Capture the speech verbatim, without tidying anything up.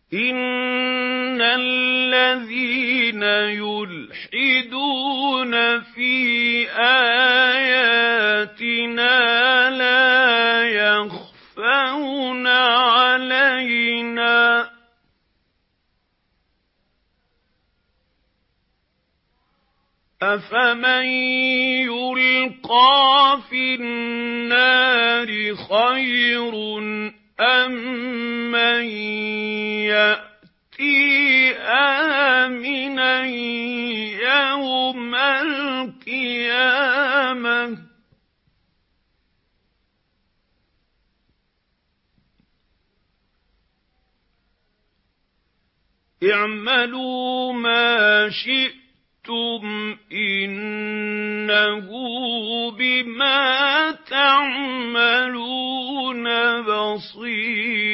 إِنَّ الَّذِينَ يُلْحِدُونَ فِي آيَاتِنَا لَا يَخْفَوْنَ عَلَيْنَا أَفَمَن يُلْقَىٰ فِي النَّارِ خَيْرٌ أَم مَّن يَأْتِي آمِنًا يَوْمَ الْقِيَامَةِ اعْمَلُوا مَا شِئْتُمْ إِنَّهُ بِمَا تَعْمَلُونَ بَصِيرٌ